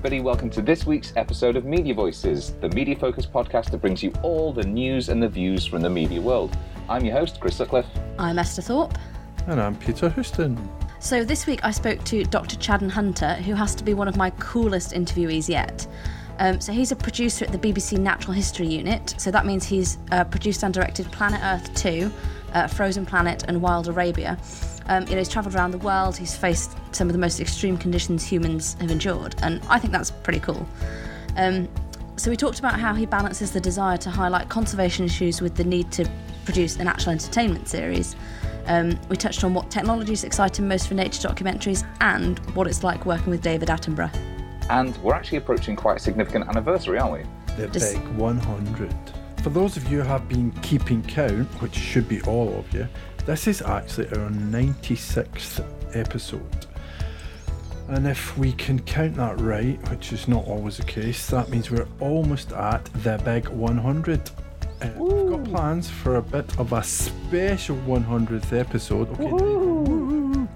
everybody. Welcome to this week's episode of Media Voices, the media-focused podcast that brings you all the news and the views from the media world. I'm your host, Chris Sutcliffe. I'm Esther Thorpe. And I'm Peter Houston. So this week I spoke to Dr. Chadden Hunter, who has to be one of my coolest interviewees yet. So he's a producer at the BBC Natural History Unit, so that means he's produced and directed Planet Earth 2, Frozen Planet and Wild Arabia. He's travelled around the world, he's faced some of the most extreme conditions humans have endured, and I think that's pretty cool. So we talked about how he balances the desire to highlight conservation issues with the need to produce an actual entertainment series. We touched on what technologies excite him most for nature documentaries and what it's like working with David Attenborough. And we're actually approaching quite a significant anniversary, aren't we? The big 100. For those of you who have been keeping count, which should be all of you, this is actually our 96th episode. And if we can count that right, which is not always the case, that means we're almost at the big 100. We've got plans for a bit of a special 100th episode. Okay. Woo!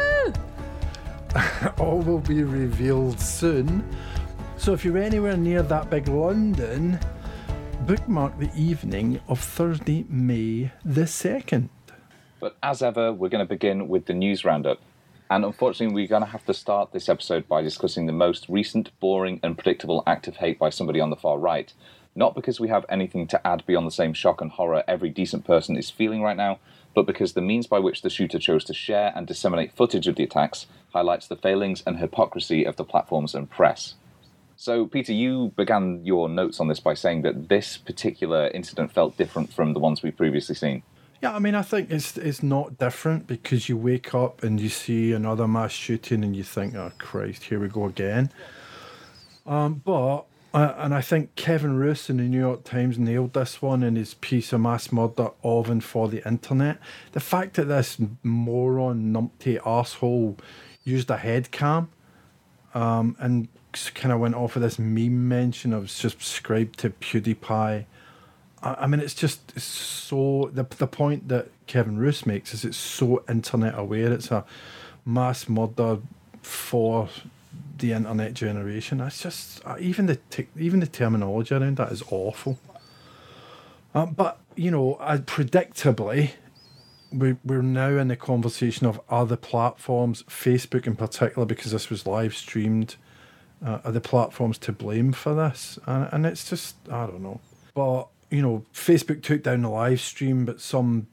All will be revealed soon. So if you're anywhere near that big London, bookmark the evening of Thursday, May the 2nd. But as ever, we're going to begin with the news roundup. And unfortunately, we're going to have to start this episode by discussing the most recent, boring and predictable act of hate by somebody on the far right. Not because we have anything to add beyond the same shock and horror every decent person is feeling right now, but because the means by which the shooter chose to share and disseminate footage of the attacks highlights the failings and hypocrisy of the platforms and press. So, Peter, you began your notes on this by saying that this particular incident felt different from the ones we've previously seen. Yeah, I mean, I think it's not different because you wake up and you see another mass shooting and you think, oh, Christ, here we go again. And I think Kevin Roose in the New York Times nailed this one in his piece, A Mass Murder of and for the Internet. The fact that this moron, numpty arsehole used a head cam and kind of went off of this meme mention of subscribe to PewDiePie. I mean, it's so... The point that Kevin Roose makes is it's so internet aware. It's a mass murder for the internet generation. It's just... Even the terminology around that is awful. But, predictably, we're now in the conversation of other platforms, Facebook in particular, because this was live streamed, are the platforms to blame for this? And it's just... I don't know. But... Facebook took down the live stream, but some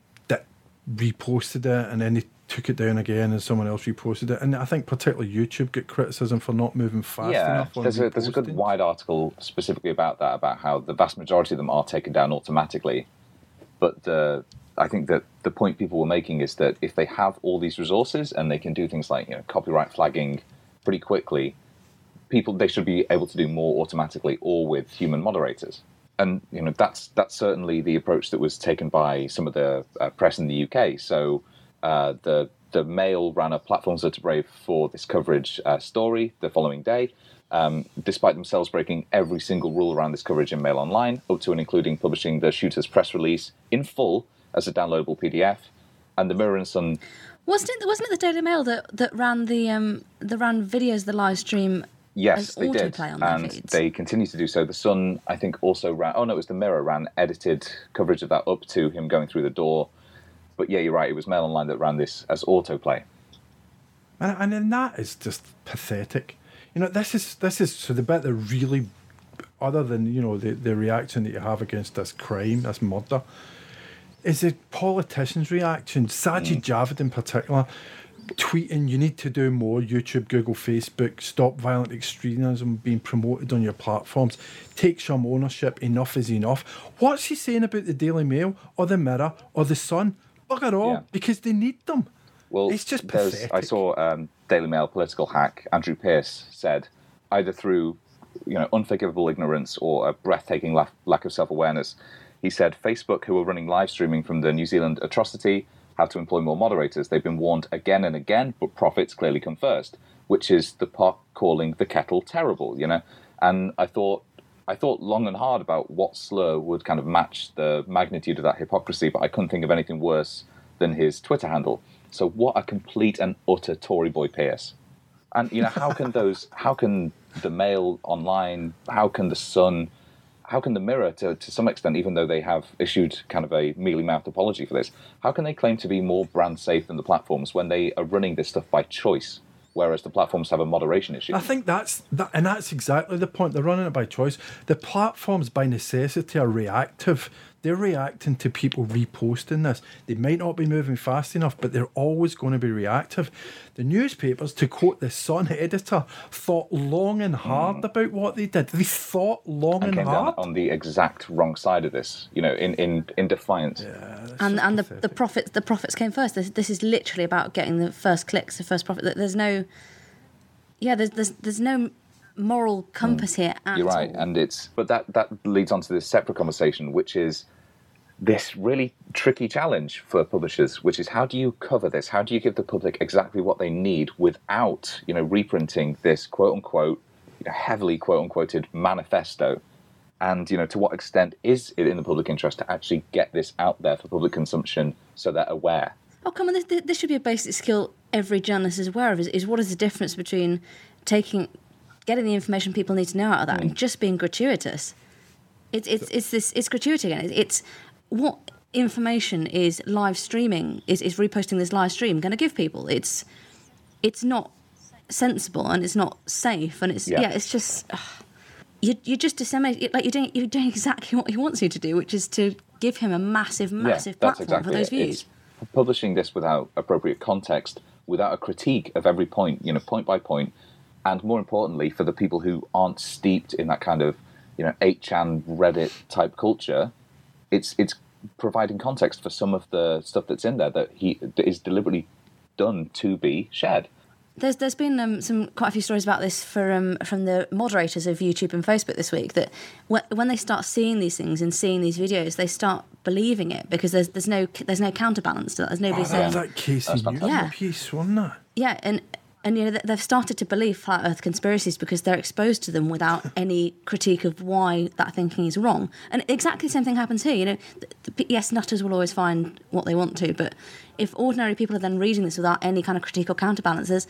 reposted it, and then they took it down again, and someone else reposted it. And I think particularly YouTube got criticism for not moving fast enough. There's a good wide article specifically about that, about how the vast majority of them are taken down automatically. But I think that the point people were making is that if they have all these resources and they can do things like copyright flagging pretty quickly, they should be able to do more automatically or with human moderators. And that's certainly the approach that was taken by some of the press in the UK. So the Mail ran a Platforms That Are Brave for this coverage story the following day, despite themselves breaking every single rule around this coverage in Mail Online, up to and including publishing the shooter's press release in full as a downloadable PDF. And the Mirror and Sun... Wasn't it the Daily Mail that ran ran videos of the live stream? Yes, they did, and they continue to do so. The Sun, I think, also ran... Oh, no, it was the Mirror ran edited coverage of that up to him going through the door. But yeah, you're right, it was Mail Online that ran this as autoplay. And then that is just pathetic. This is so the bit that really, other than, the reaction that you have against this crime, this murder, is the politicians' reaction. Sajid Javid in particular, tweeting, you need to do more, YouTube, Google, Facebook, stop violent extremism being promoted on your platforms, take some ownership, enough is enough. What's he saying about the Daily Mail or the Mirror or the Sun? Bugger all, because they need them. Well, it's just pathetic. I saw Daily Mail political hack Andrew Pearce said, either through unforgivable ignorance or a breathtaking lack of self-awareness, he said Facebook, who are running live streaming from the New Zealand atrocity, have to employ more moderators. They've been warned again and again, but profits clearly come first, which is the pot calling the kettle terrible, And I thought long and hard about what slur would kind of match the magnitude of that hypocrisy, but I couldn't think of anything worse than his Twitter handle. So what a complete and utter Tory boy Pearce. And how can the Mail online, how can the Sun, how can the Mirror, to some extent, even though they have issued kind of a mealy-mouthed apology for this, how can they claim to be more brand safe than the platforms when they are running this stuff by choice, whereas the platforms have a moderation issue? I think that's exactly the point. They're running it by choice. The platforms, by necessity, are reactive. They're reacting to people reposting this. They might not be moving fast enough, but they're always going to be reactive. The newspapers, to quote the Sun editor, thought long and hard about what they did. They thought long and came hard. down on the exact wrong side of this, in defiance. Yeah, And the profits came first. This is literally about getting the first clicks, the first profit. There's no moral compass here at You're right, all. and but that leads on to this separate conversation, which is this really tricky challenge for publishers, which is how do you cover this? How do you give the public exactly what they need without, reprinting this quote unquote, heavily quote unquoted manifesto? And, to what extent is it in the public interest to actually get this out there for public consumption so they're aware? Oh, come on, this should be a basic skill every journalist is aware of, is what is the difference between getting the information people need to know out of that and just being gratuitous. It's gratuity again. It's what information is live streaming, is reposting this live stream going to give people? It's not sensible and it's not safe and it's just you just disseminate, like you're doing exactly what he wants you to do, which is to give him a massive platform for those views. It's publishing this without appropriate context, without a critique of every point, point by point, and more importantly, for the people who aren't steeped in that kind of 8chan Reddit type culture, it's providing context for some of the stuff that's in there that is deliberately done to be shared. There's been quite a few stories about this from the moderators of YouTube and Facebook this week, that when they start seeing these things and seeing these videos, they start believing it because there's no counterbalance to that. There's nobody saying that Casey Newton piece, wasn't it? Yeah, and they've started to believe flat Earth conspiracies because they're exposed to them without any critique of why that thinking is wrong. And exactly the same thing happens here. Yes, nutters will always find what they want to, but if ordinary people are then reading this without any kind of critique or counterbalances,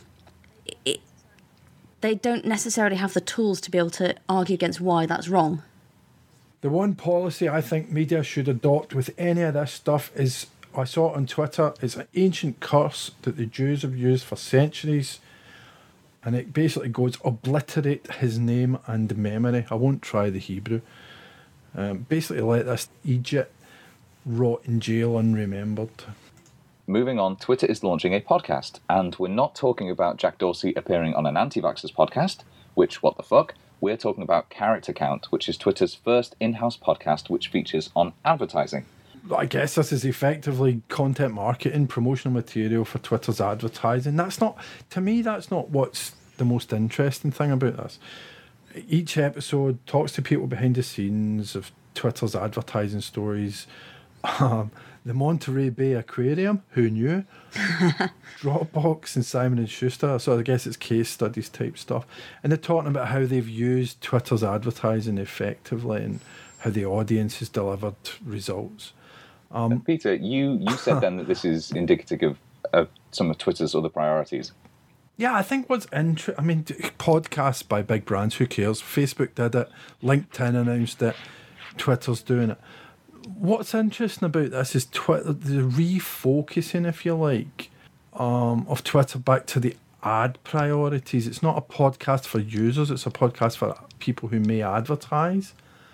they don't necessarily have the tools to be able to argue against why that's wrong. The one policy I think media should adopt with any of this stuff is, I saw it on Twitter, it's an ancient curse that the Jews have used for centuries, and it basically goes, obliterate his name and memory. I won't try the Hebrew. Basically let this Egypt rot in jail unremembered. Moving on, Twitter is launching a podcast, and we're not talking about Jack Dorsey appearing on an anti-vaxxers podcast, which, what the fuck? We're talking about Character Count, which is Twitter's first in-house podcast which features on advertising. I guess this is effectively content marketing, promotional material for Twitter's advertising. That's not what's the most interesting thing about this. Each episode talks to people behind the scenes of Twitter's advertising stories. The Monterey Bay Aquarium, who knew? Dropbox and Simon & Schuster, so I guess it's case studies type stuff. And they're talking about how they've used Twitter's advertising effectively and how the audience has delivered results. Peter, you said then that this is indicative of some of Twitter's other priorities. Yeah, I think what's interesting, podcasts by big brands, who cares? Facebook did it, LinkedIn announced it, Twitter's doing it. What's interesting about this is Twitter, the refocusing, if you like, of Twitter back to the ad priorities. It's not a podcast for users, it's a podcast for people who may advertise.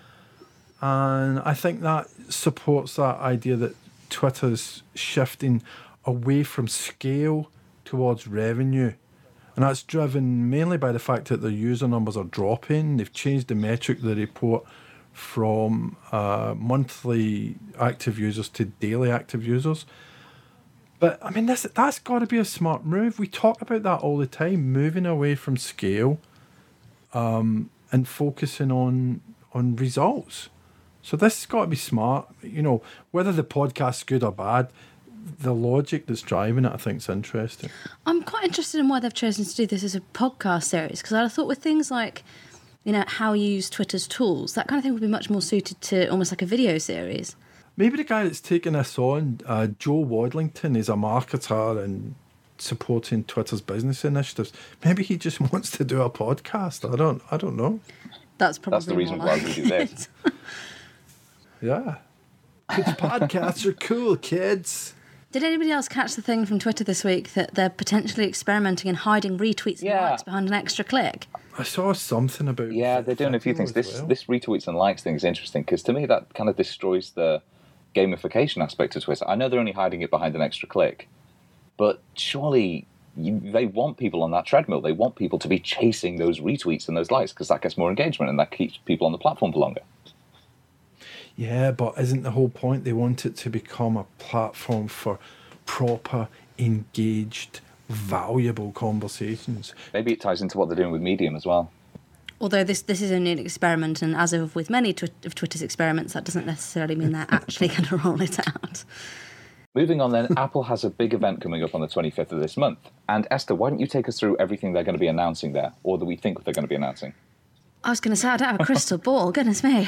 And I think that supports that idea that Twitter's shifting away from scale towards revenue. And that's driven mainly by the fact that their user numbers are dropping. They've changed the metric they report from monthly active users to daily active users. But, that's got to be a smart move. We talk about that all the time, moving away from scale and focusing on results. So this has got to be smart. Whether the podcast's good or bad, the logic that's driving it, I think, is interesting. I'm quite interested in why they've chosen to do this as a podcast series, because I thought with things like, how you use Twitter's tools, that kind of thing would be much more suited to almost like a video series. Maybe the guy that's taking this on, Joe Wadlington, is a marketer and supporting Twitter's business initiatives. Maybe he just wants to do a podcast. I don't know. That's probably That's the reason more why like we do this. Yeah. Kids podcasts are cool, kids. Did anybody else catch the thing from Twitter this week that they're potentially experimenting in hiding retweets and likes behind an extra click? I saw something about. Yeah, they're doing a few things. well. This retweets and likes thing is interesting because to me that kind of destroys the gamification aspect of Twitter. I know they're only hiding it behind an extra click, but surely they want people on that treadmill. They want people to be chasing those retweets and those likes because that gets more engagement and that keeps people on the platform for longer. Yeah, but isn't the whole point they want it to become a platform for proper, engaged, valuable conversations? Maybe it ties into what they're doing with Medium as well. Although this is only an experiment, and as of with many of Twitter's experiments, that doesn't necessarily mean they're actually going to roll it out. Moving on then, Apple has a big event coming up on the 25th of this month. And Esther, why don't you take us through everything they're going to be announcing there, or that we think they're going to be announcing? I was going to say, I don't have a crystal ball, goodness me.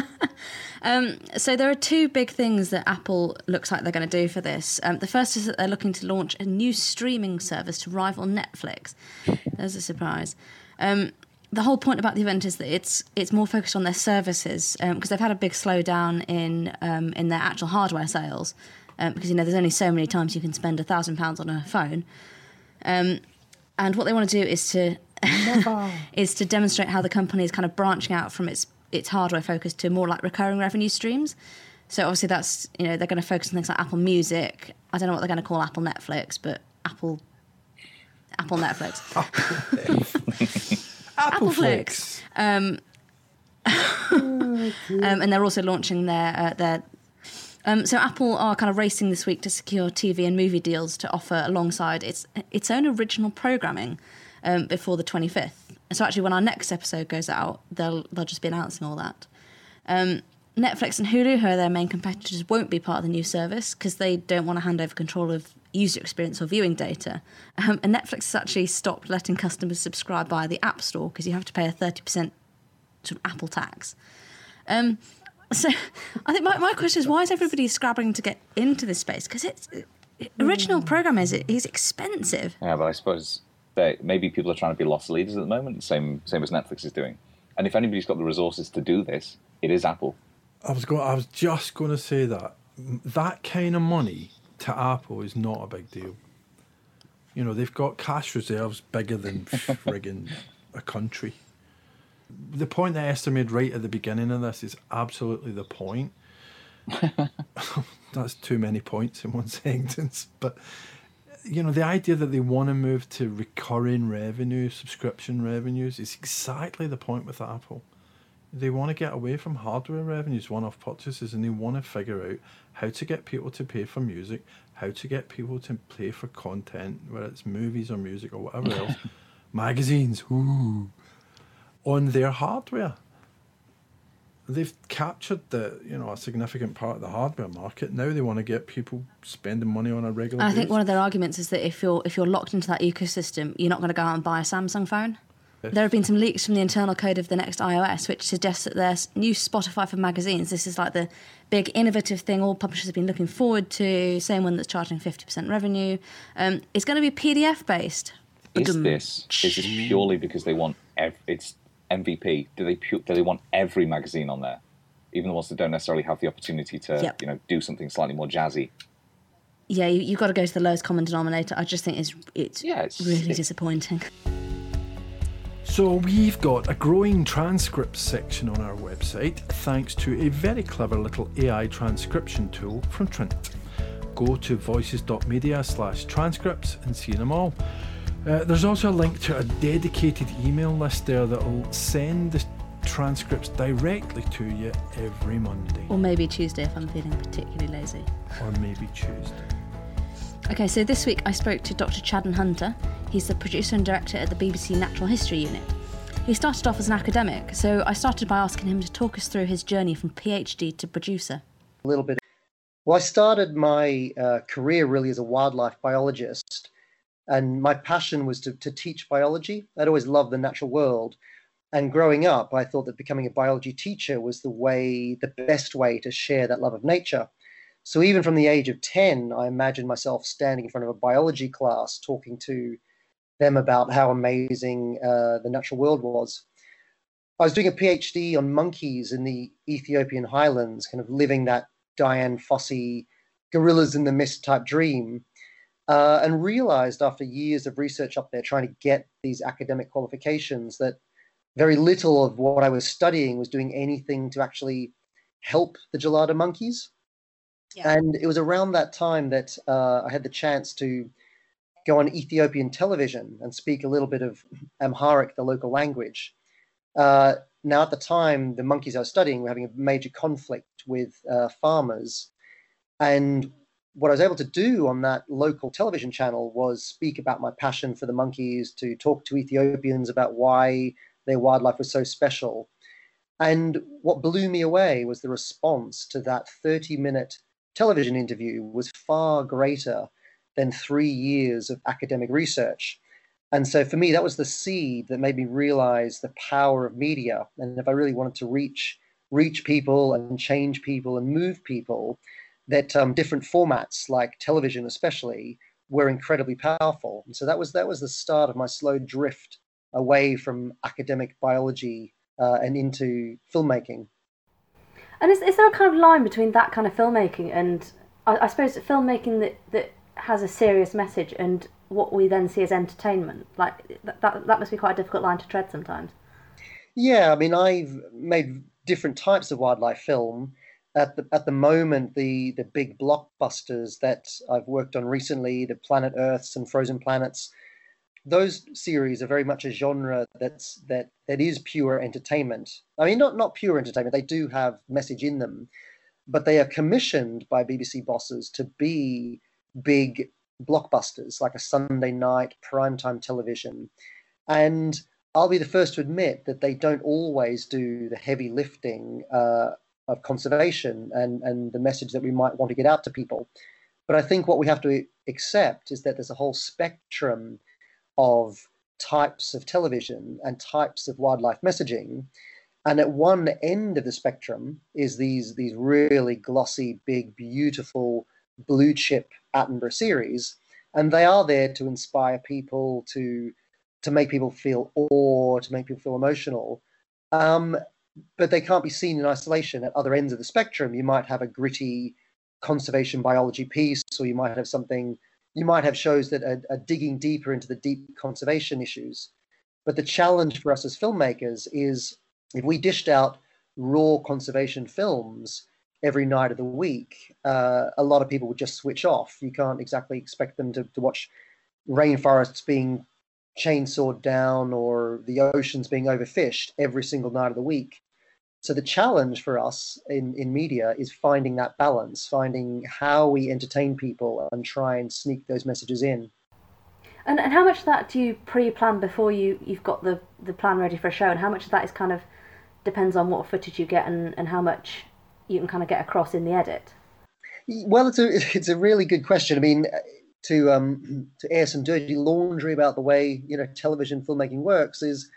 So there are two big things that Apple looks like they're going to do for this. The first is that they're looking to launch a new streaming service to rival Netflix. There's a surprise. The whole point about the event is that it's more focused on their services because they've had a big slowdown in their actual hardware sales because there's only so many times you can spend £1,000 on a phone, and what they want to do is to demonstrate how the company is kind of branching out from its hardware focus to more like recurring revenue streams. So obviously that's they're going to focus on things like Apple Music. I don't know what they're going to call Apple Netflix, but Apple Netflix. Apple Flix. And they're also launching their so Apple are kind of racing this week to secure TV and movie deals to offer alongside its own original programming before the 25th. So actually, when our next episode goes out, they'll just be announcing all that. Netflix and Hulu, who are their main competitors, won't be part of the new service because they don't want to hand over control of user experience or viewing data. And Netflix has actually stopped letting customers subscribe via the App Store because you have to pay a 30% sort of Apple tax. So I think my question is, why is everybody scrabbling to get into this space? Because original programming is expensive. Yeah, but I suppose maybe people are trying to be loss leaders at the moment, same as Netflix is doing. And if anybody's got the resources to do this, it is Apple. I was just going to say that kind of money to Apple is not a big deal. They've got cash reserves bigger than friggin' a country. The point that Esther made right at the beginning of this is absolutely the point. That's too many points in one sentence. But, the idea that they want to move to recurring revenue, subscription revenues, is exactly the point with Apple. They want to get away from hardware revenues, one-off purchases, and they want to figure out how to get people to pay for music, how to get people to pay for content, whether it's movies or music or whatever else, magazines, on their hardware. They've captured a significant part of the hardware market. Now they want to get people spending money on a regular basis. I think one of their arguments is that if you're locked into that ecosystem, you're not going to go out and buy a Samsung phone. Yes. There have been some leaks from the internal code of the next iOS, which suggests that their new Spotify for magazines, this is like the big innovative thing all publishers have been looking forward to, same one that's charging 50% revenue, is going to be PDF based. Is this purely because they want it's MVP? Do they want every magazine on there, even the ones that don't necessarily have the opportunity to do something slightly more jazzy? Yeah, you've got to go to the lowest common denominator. I just think it's really disappointing. So we've got a growing transcripts section on our website thanks to a very clever little AI transcription tool from Trint. Go to voices.media/transcripts and see them all. There's also a link to a dedicated email list there that will send the transcripts directly to you every Monday. Or maybe Tuesday if I'm feeling particularly lazy. Or maybe Tuesday. Okay, so this week I spoke to Dr. Chadden Hunter. He's the producer and director at the BBC Natural History Unit. He started off as an academic, so I started by asking him to talk us through his journey from PhD to producer. A little bit. Well, I started my career really as a wildlife biologist, and my passion was to teach biology. I'd always loved the natural world. And growing up, I thought that becoming a biology teacher was the best way to share that love of nature. So even from the age of 10, I imagined myself standing in front of a biology class talking to them about how amazing the natural world was. I was doing a PhD on monkeys in the Ethiopian highlands, kind of living that Dian Fossey gorillas in the mist type dream, and realized after years of research up there trying to get these academic qualifications that very little of what I was studying was doing anything to actually help the gelada monkeys. Yeah. And it was around that time that I had the chance to go on Ethiopian television and speak a little bit of Amharic, the local language. Now, at the time, the monkeys I was studying were having a major conflict with farmers. And what I was able to do on that local television channel was speak about my passion for the monkeys, to talk to Ethiopians about why their wildlife was so special. And what blew me away was the response to that 30-minute television interview was far greater than 3 years of academic research. And so for me, that was the seed that made me realize the power of media. And if I really wanted to reach people and change people and move people, that different formats like television especially were incredibly powerful. And so that was the start of my slow drift away from academic biology and into filmmaking. And is there a kind of line between that kind of filmmaking and, I suppose, filmmaking that has a serious message and what we then see as entertainment? Like that must be quite a difficult line to tread sometimes. Yeah, I mean, I've made different types of wildlife film. At the moment, the big blockbusters that I've worked on recently, the Planet Earths and Frozen Planets, those series are very much a genre that is pure entertainment. I mean, not pure entertainment. They do have message in them, but they are commissioned by BBC bosses to be big blockbusters, like a Sunday night primetime television. And I'll be the first to admit that they don't always do the heavy lifting of conservation and the message that we might want to get out to people. But I think what we have to accept is that there's a whole spectrum of types of television and types of wildlife messaging. And at one end of the spectrum is these really glossy, big, beautiful blue chip Attenborough series. And they are there to inspire people, to make people feel awe, to make people feel emotional. But they can't be seen in isolation. At other ends of the spectrum, you might have a gritty conservation biology piece, or you might have shows that are digging deeper into the deep conservation issues. But the challenge for us as filmmakers is, if we dished out raw conservation films every night of the week, a lot of people would just switch off. You can't exactly expect them to watch rainforests being chainsawed down or the oceans being overfished every single night of the week. So the challenge for us in media is finding that balance, finding how we entertain people and try and sneak those messages in. And how much of that do you pre-plan before you've got the plan ready for a show, and how much of that is kind of depends on what footage you get and how much you can kind of get across in the edit? Well, it's a really good question. I mean, to air some dirty laundry about the way television filmmaking works is,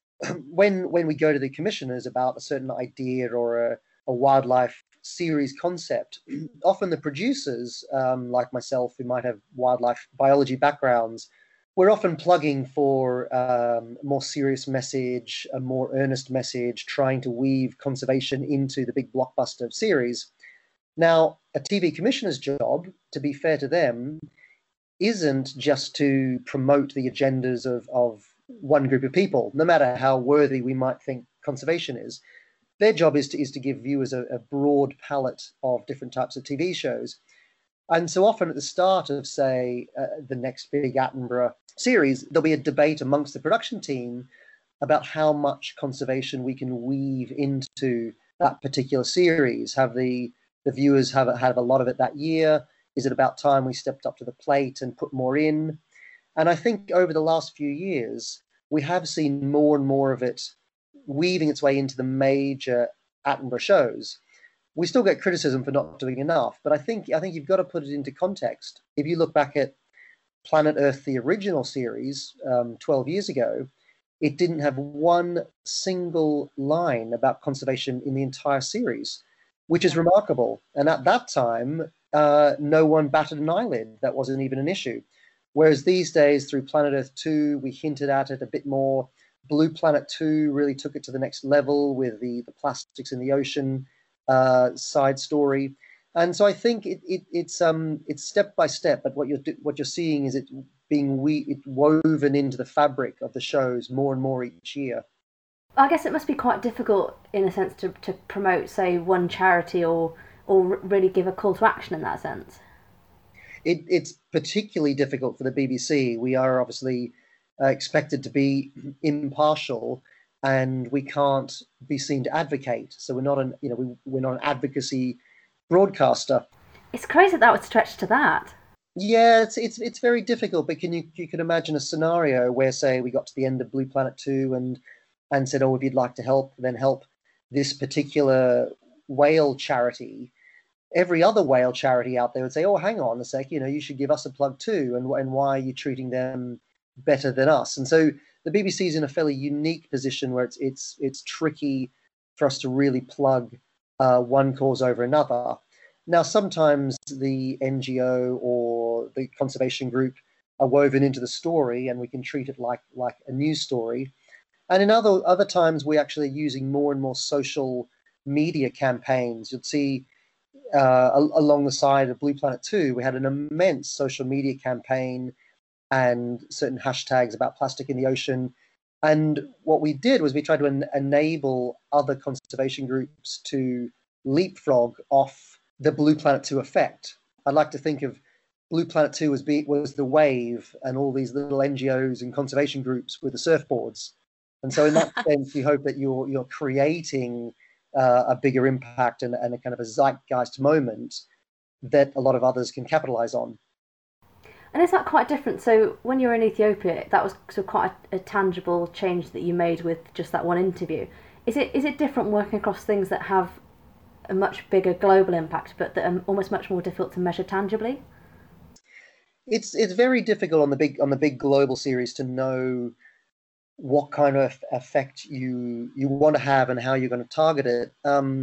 when we go to the commissioners about a certain idea or a wildlife series concept, often the producers, like myself, who might have wildlife biology backgrounds, we're often plugging for a more serious message, a more earnest message, trying to weave conservation into the big blockbuster series. Now, a TV commissioner's job, to be fair to them, isn't just to promote the agendas of one group of people, no matter how worthy we might think conservation is. Their job is to give viewers a broad palette of different types of TV shows. And so often at the start of, say, the next big Attenborough series, there'll be a debate amongst the production team about how much conservation we can weave into that particular series. Have the viewers have a lot of it that year? Is it about time we stepped up to the plate and put more in? And I think over the last few years, we have seen more and more of it weaving its way into the major Attenborough shows. We still get criticism for not doing enough, but I think you've got to put it into context. If you look back at Planet Earth, the original series, 12 years ago, it didn't have one single line about conservation in the entire series, which is remarkable. And at that time, no one batted an eyelid. That wasn't even an issue. Whereas these days, through Planet Earth 2, we hinted at it a bit more. Blue Planet 2 really took it to the next level with the plastics in the ocean side story. And so I think it's step by step, but what you're seeing is it being woven into the fabric of the shows more and more each year. I guess it must be quite difficult, in a sense, to promote, say, one charity or really give a call to action in that sense. It's particularly difficult for the BBC. We are obviously expected to be impartial, and we can't be seen to advocate. So we're not we're not an advocacy broadcaster. It's crazy that would stretch to that. Yeah, it's very difficult. But you can imagine a scenario where, say, we got to the end of Blue Planet 2 and said, oh, if you'd like to help, then help this particular whale charity. Every other whale charity out there would say, oh, hang on a sec, you should give us a plug too, and why are you treating them better than us? And so the BBC is in a fairly unique position where it's tricky for us to really plug one cause over another. Now, sometimes the NGO or the conservation group are woven into the story, and we can treat it like a news story. And in other times, we're actually using more and more social media campaigns. You'd see along the side of Blue Planet 2, we had an immense social media campaign and certain hashtags about plastic in the ocean. And what we did was we tried to enable other conservation groups to leapfrog off the Blue Planet 2 effect. I'd like to think of Blue Planet 2 was the wave, and all these little NGOs and conservation groups with the surfboards. And so in that sense, you hope that you're creating a bigger impact and a kind of a zeitgeist moment that a lot of others can capitalize on. And is that quite different? So when you were in Ethiopia, that was sort of quite a tangible change that you made with just that one interview. Is it different working across things that have a much bigger global impact, but that are almost much more difficult to measure tangibly? It's very difficult on the big global series to know what kind of effect you want to have and how you're going to target it.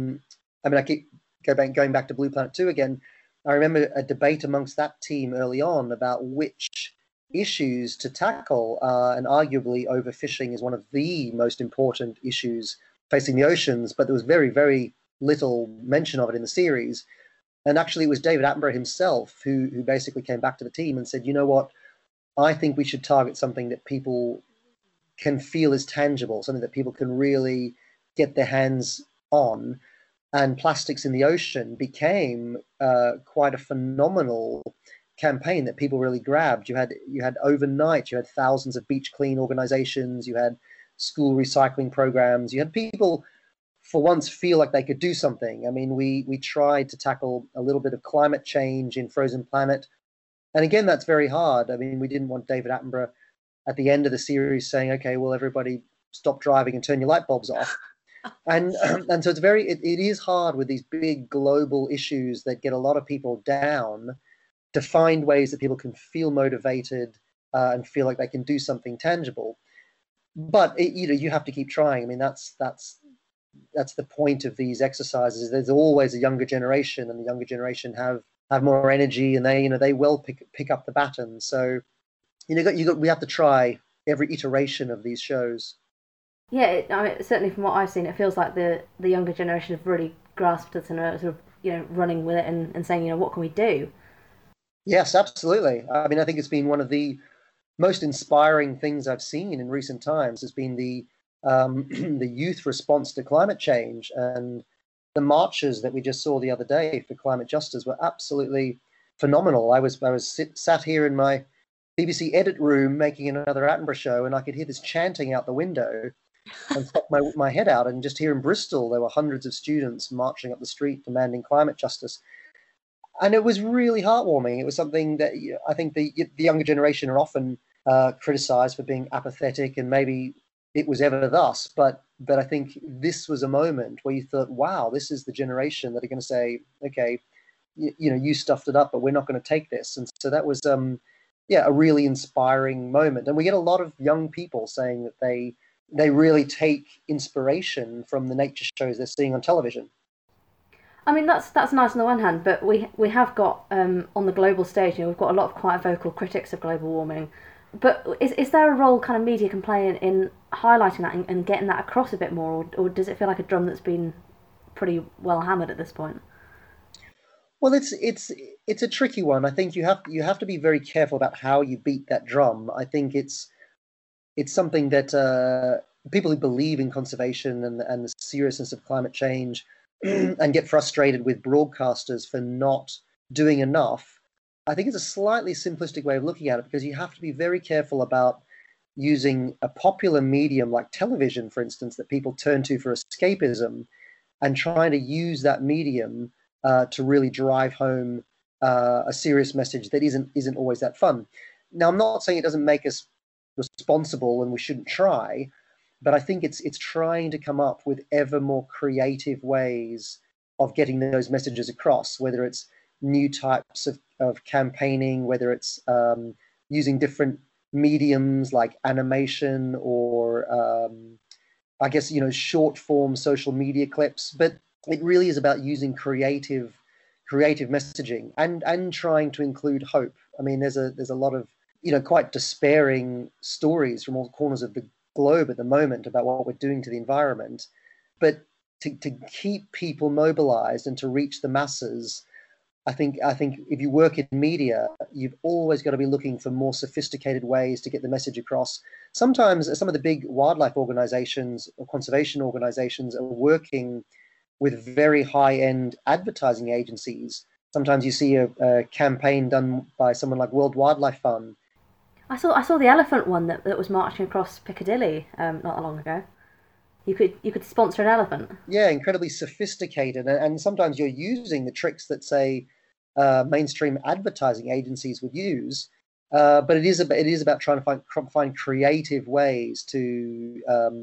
I keep going back to Blue Planet 2 again. I remember a debate amongst that team early on about which issues to tackle, and arguably overfishing is one of the most important issues facing the oceans, but there was very, very little mention of it in the series. And actually it was David Attenborough himself who basically came back to the team and said, you know what, I think we should target something that people can feel is tangible, something that people can really get their hands on. And Plastics in the Ocean became quite a phenomenal campaign that people really grabbed. You had overnight, you had thousands of beach clean organizations, you had school recycling programs, you had people for once feel like they could do something. I mean, we tried to tackle a little bit of climate change in Frozen Planet. And again, that's very hard. I mean, we didn't want David Attenborough at the end of the series saying, okay, well, everybody stop driving and turn your light bulbs off. And so it is hard with these big global issues that get a lot of people down to find ways that people can feel motivated and feel like they can do something tangible. But you have to keep trying. I mean, that's the point of these exercises. There's always a younger generation, and the younger generation have more energy, and they will pick up the baton. So we have to try every iteration of these shows. Yeah, certainly from what I've seen, it feels like the younger generation have really grasped it and are sort of running with it and saying, what can we do? Yes, absolutely. I mean, I think it's been one of the most inspiring things I've seen in recent times has been the youth response to climate change, and the marches that we just saw the other day for climate justice were absolutely phenomenal. I was sat here in my BBC edit room making another Attenborough show, and I could hear this chanting out the window and stuck my head out. And just here in Bristol, there were hundreds of students marching up the street demanding climate justice. And it was really heartwarming. It was something that I think the younger generation are often criticized for being apathetic, and maybe it was ever thus. But I think this was a moment where you thought, wow, this is the generation that are going to say, okay, you stuffed it up, but we're not going to take this. And so that was a really inspiring moment. And we get a lot of young people saying that they really take inspiration from the nature shows they're seeing on television. I mean, that's nice on the one hand, but we have got on the global stage, we've got a lot of quite vocal critics of global warming. But is there a role kind of media can play in highlighting that and getting that across a bit more, or does it feel like a drum that's been pretty well hammered at this point? Well, it's a tricky one. I think you have to be very careful about how you beat that drum. I think it's something that people who believe in conservation and the seriousness of climate change and get frustrated with broadcasters for not doing enough. I think it's a slightly simplistic way of looking at it, because you have to be very careful about using a popular medium like television, for instance, that people turn to for escapism, and trying to use that medium to really drive home a serious message that isn't always that fun. Now, I'm not saying it doesn't make us responsible and we shouldn't try, but I think it's trying to come up with ever more creative ways of getting those messages across, whether it's new types of campaigning, whether it's using different mediums like animation or I guess, short form social media clips. But it really is about using creative messaging and trying to include hope. I mean, there's a lot of quite despairing stories from all corners of the globe at the moment about what we're doing to the environment. But to keep people mobilized and to reach the masses, I think if you work in media, you've always got to be looking for more sophisticated ways to get the message across. Sometimes some of the big wildlife organizations or conservation organizations are working with very high-end advertising agencies. Sometimes you see a campaign done by someone like World Wildlife Fund. I saw the elephant one that was marching across Piccadilly not that long ago. You could sponsor an elephant. Yeah, incredibly sophisticated, and sometimes you're using the tricks that, say, mainstream advertising agencies would use, but it is about trying to find creative ways to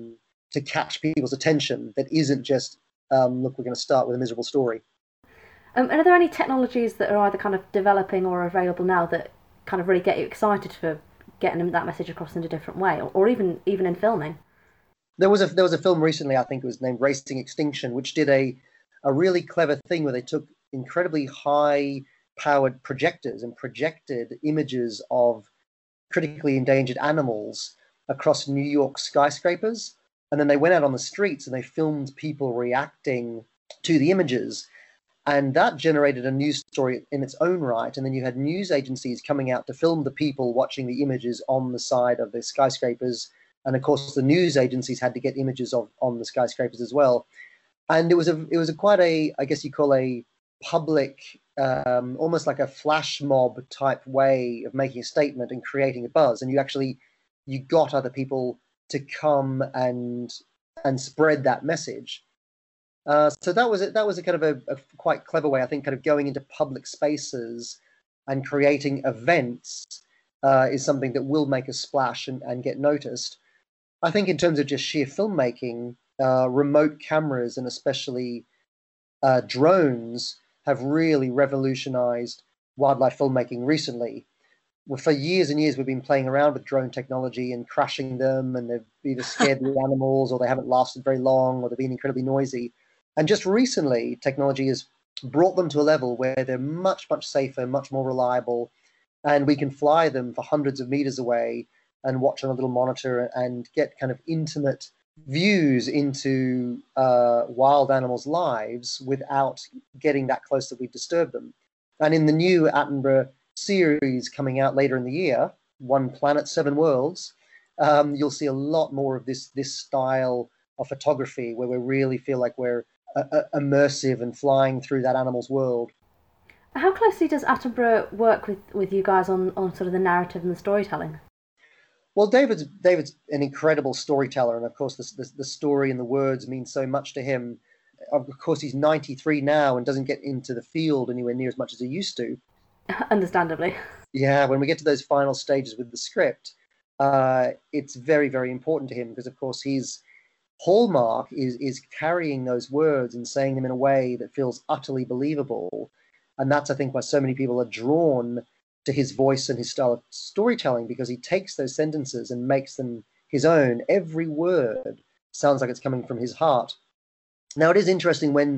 catch people's attention. That isn't just look, we're going to start with a miserable story. And are there any technologies that are either kind of developing or available now that kind of really get you excited for getting that message across in a different way, or even in filming? There was a film recently, I think it was named Racing Extinction, which did a really clever thing where they took incredibly high-powered projectors and projected images of critically endangered animals across New York skyscrapers. And then they went out on the streets and they filmed people reacting to the images. And that generated a news story in its own right. And then you had news agencies coming out to film the people watching the images on the side of the skyscrapers. And of course, the news agencies had to get images on the skyscrapers as well. And it was quite a, I guess you call a public, almost like a flash mob type way of making a statement and creating a buzz. And you got other people to come and spread that message. So that was a kind of a quite clever way, I think, kind of going into public spaces and creating events is something that will make a splash and get noticed. I think in terms of just sheer filmmaking, remote cameras and especially drones have really revolutionized wildlife filmmaking recently. Well, for years and years, we've been playing around with drone technology and crashing them, and they've either scared the animals, or they haven't lasted very long, or they've been incredibly noisy. And just recently, technology has brought them to a level where they're much, much safer, much more reliable, and we can fly them for hundreds of meters away and watch on a little monitor and get kind of intimate views into wild animals' lives without getting that close that we disturb them. And in the new Attenborough series coming out later in the year, One Planet, Seven Worlds, you'll see a lot more of this style of photography where we really feel like we're immersive and flying through that animal's world. How closely does Attenborough work with you guys on sort of the narrative and the storytelling? Well, David's an incredible storyteller, and of course the story and the words mean so much to him. Of course, he's 93 now and doesn't get into the field anywhere near as much as he used to. Understandably. Yeah, when we get to those final stages with the script, it's very, very important to him because, of course, his hallmark is carrying those words and saying them in a way that feels utterly believable. And that's, I think, why so many people are drawn to his voice and his style of storytelling, because he takes those sentences and makes them his own. Every word sounds like it's coming from his heart. Now, it is interesting when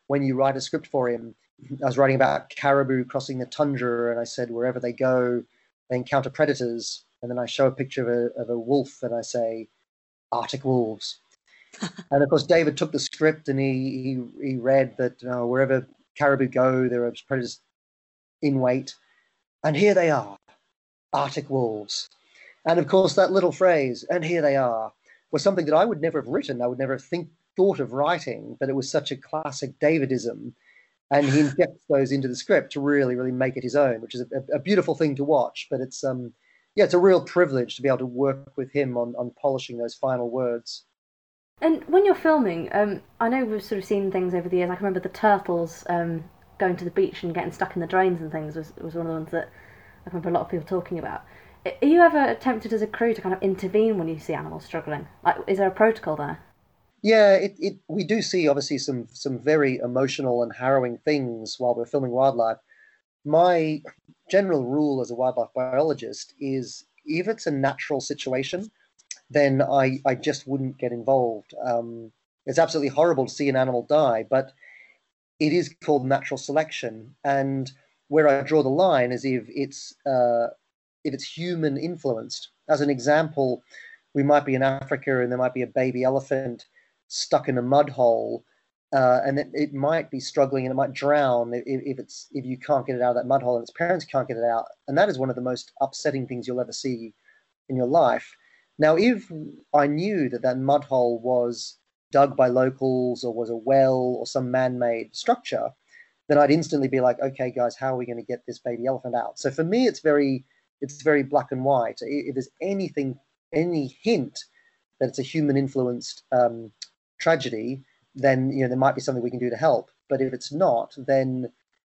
when you write a script for him. I was writing about caribou crossing the tundra, and I said wherever they go, they encounter predators. And then I show a picture of a wolf, and I say Arctic wolves. And of course, David took the script and he read that wherever caribou go, there are predators in wait. And here they are, Arctic wolves. And of course, that little phrase, and here they are, was something that I would never have written. I would never have thought of writing, but it was such a classic Davidism. And he injects those into the script to really, really make it his own, which is a beautiful thing to watch. But it's it's a real privilege to be able to work with him on polishing those final words. And when you're filming, I know we've sort of seen things over the years. I can remember the turtles going to the beach and getting stuck in the drains and things was one of the ones that I remember a lot of people talking about. Are you ever tempted as a crew to kind of intervene when you see animals struggling? Like, is there a protocol there? Yeah, we do see obviously some very emotional and harrowing things while we're filming wildlife. My general rule as a wildlife biologist is if it's a natural situation, then I just wouldn't get involved. It's absolutely horrible to see an animal die, but it is called natural selection. And where I draw the line is if it's human influenced. As an example, we might be in Africa and there might be a baby elephant stuck in a mud hole, and it might be struggling and it might drown if you can't get it out of that mud hole and its parents can't get it out. And that is one of the most upsetting things you'll ever see in your life. Now, if I knew that mud hole was dug by locals or was a well or some man-made structure, then I'd instantly be like, okay, guys, how are we going to get this baby elephant out? So for me, it's very black and white. If there's any hint that it's a human-influenced tragedy, then there might be something we can do to help. But if it's not, then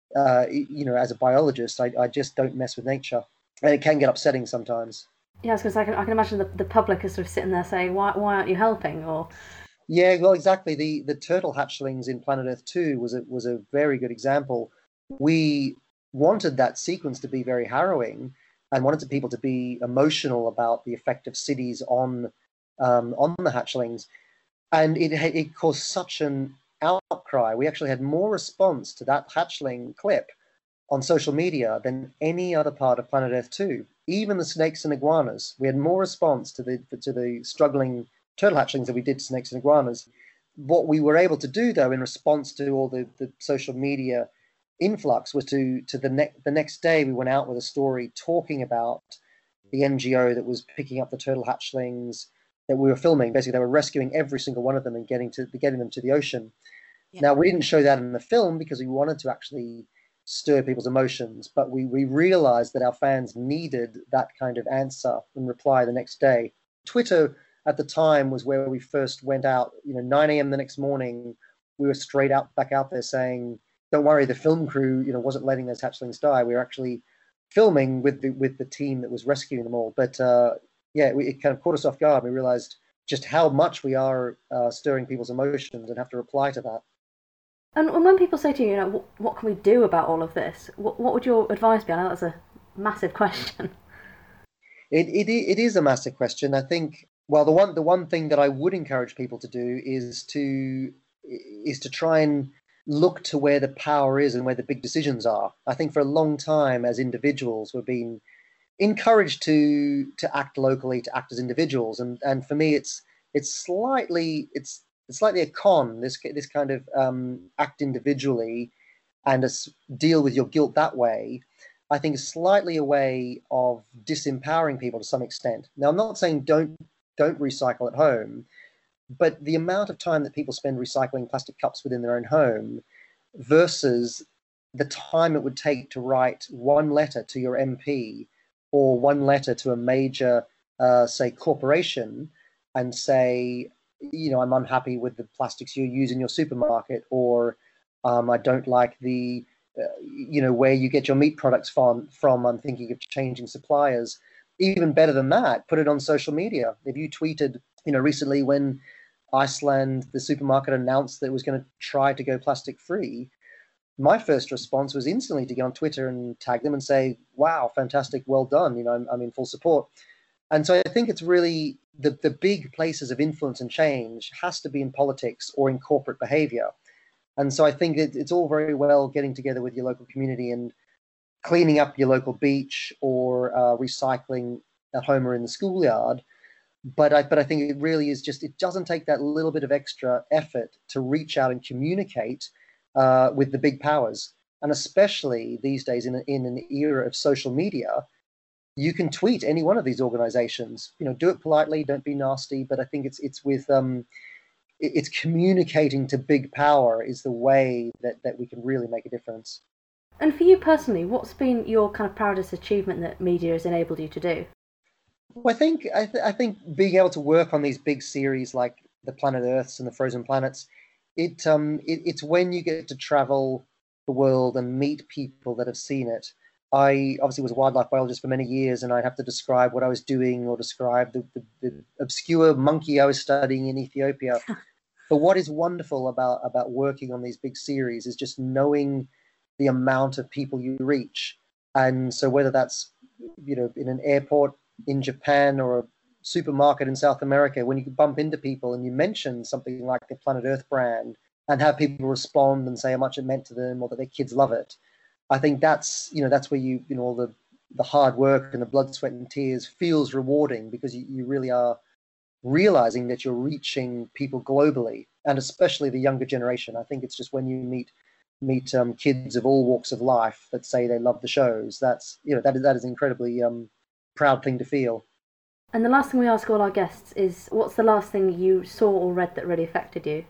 as a biologist, I just don't mess with nature, and it can get upsetting sometimes. Yeah, because I can imagine the public is sort of sitting there saying, why aren't you helping? Or yeah, well, exactly. The turtle hatchlings in Planet Earth 2 was a very good example. We wanted that sequence to be very harrowing and wanted people to be emotional about the effect of cities on the hatchlings. And it caused such an outcry. We actually had more response to that hatchling clip on social media than any other part of Planet Earth 2. Even the snakes and iguanas, we had more response to the struggling turtle hatchlings than we did to snakes and iguanas. What we were able to do, though, in response to all the social media influx, was the next day we went out with a story talking about the NGO that was picking up the turtle hatchlings that we were filming. Basically, they were rescuing every single one of them and getting them to the ocean. Yeah. Now, we didn't show that in the film because we wanted to actually stir people's emotions, but we realized that our fans needed that kind of answer and reply the next day. Twitter at the time was where we first went out. 9 a.m. the next morning, we were back out there saying, "Don't worry, the film crew, wasn't letting those hatchlings die. We were actually filming with the team that was rescuing them all." But it kind of caught us off guard. We realized just how much we are stirring people's emotions and have to reply to that. And when people say to you, what can we do about all of this? What would your advice be? I know that's a massive question. It is a massive question. I think, well, the one thing that I would encourage people to do is to try and look to where the power is and where the big decisions are. I think for a long time as individuals, we've been encouraged to act locally, to act as individuals, and for me, it's slightly a con. This kind of act individually and deal with your guilt that way. I think is slightly a way of disempowering people to some extent. Now, I'm not saying don't recycle at home, but the amount of time that people spend recycling plastic cups within their own home versus the time it would take to write one letter to your MP or one letter to a major, say, corporation and say, I'm unhappy with the plastics you use in your supermarket, or I don't like the, where you get your meat products from. I'm thinking of changing suppliers. Even better than that, put it on social media. If you tweeted, recently when Iceland, the supermarket, announced that it was going to try to go plastic free, my first response was instantly to get on Twitter and tag them and say, "Wow, fantastic, well done. I'm in full support." And so I think it's really the big places of influence and change has to be in politics or in corporate behavior. And so I think it's all very well getting together with your local community and cleaning up your local beach or recycling at home or in the schoolyard. But I think it really is just, it doesn't take that little bit of extra effort to reach out and communicate with the big powers. And especially these days in an era of social media, you can tweet any one of these organizations. Do it politely, don't be nasty. But I think it's with it's communicating to big power is the way that we can really make a difference. And for you personally, what's been your kind of proudest achievement that media has enabled you to do? Well, I think being able to work on these big series like the Planet Earths and the Frozen Planets, it's when you get to travel the world and meet people that have seen it. I obviously was a wildlife biologist for many years, and I'd have to describe what I was doing or describe the obscure monkey I was studying in Ethiopia. But what is wonderful about working on these big series is just knowing the amount of people you reach. And so whether that's, in an airport in Japan or a supermarket in South America, when you bump into people and you mention something like the Planet Earth brand and have people respond and say how much it meant to them or that their kids love it, I think that's where all the hard work and the blood, sweat and tears feels rewarding, because you really are realizing that you're reaching people globally, and especially the younger generation. I think it's just when you meet kids of all walks of life that say they love the shows, that is an incredibly proud thing to feel. And the last thing we ask all our guests is, what's the last thing you saw or read that really affected you?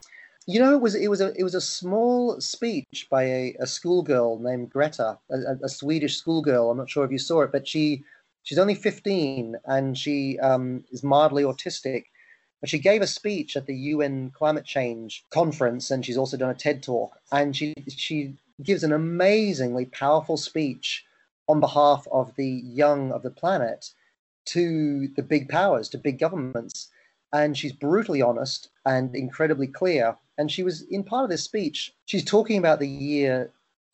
It was a small speech by a schoolgirl named Greta, a Swedish schoolgirl. I'm not sure if you saw it, but she's only 15 and she is mildly autistic. But she gave a speech at the UN Climate Change Conference, and she's also done a TED Talk. And she gives an amazingly powerful speech on behalf of the young of the planet to the big powers, to big governments. And she's brutally honest and incredibly clear. And she was, in part of this speech, she's talking about the year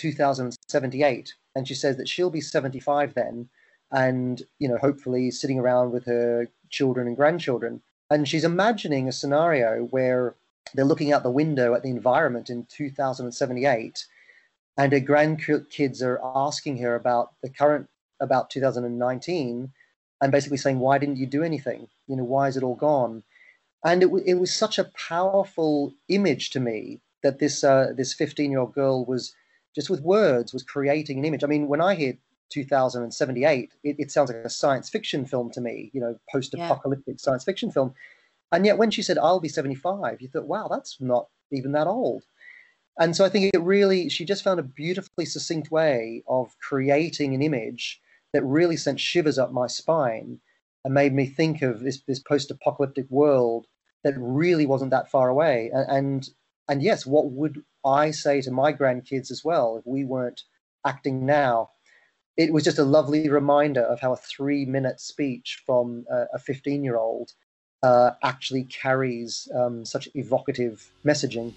2078. And she says that she'll be 75 then, and, hopefully sitting around with her children and grandchildren. And she's imagining a scenario where they're looking out the window at the environment in 2078, and her grandkids are asking her about 2019, and basically saying, why didn't you do anything? Why is it all gone? And it was such a powerful image to me that this 15-year-old girl was just with words was creating an image. I mean, when I hear 2078, it sounds like a science fiction film to me, post-apocalyptic science fiction film. And yet when she said, I'll be 75, you thought, wow, that's not even that old. And so I think she just found a beautifully succinct way of creating an image that really sent shivers up my spine and made me think of this post-apocalyptic world that really wasn't that far away. And yes, what would I say to my grandkids as well if we weren't acting now? It was just a lovely reminder of how a 3-minute speech from a 15-year-old actually carries such evocative messaging.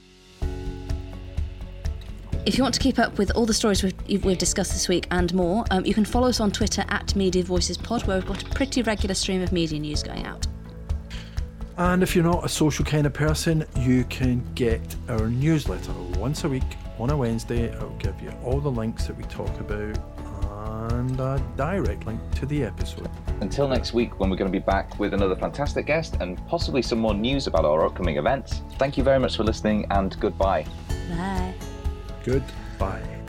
If you want to keep up with all the stories we've discussed this week and more, you can follow us on Twitter at Media Voices Pod, where we've got a pretty regular stream of media news going out. And if you're not a social kind of person, you can get our newsletter once a week on a Wednesday. It'll give you all the links that we talk about and a direct link to the episode. Until next week, when we're going to be back with another fantastic guest and possibly some more news about our upcoming events. Thank you very much for listening, and goodbye. Bye. Goodbye.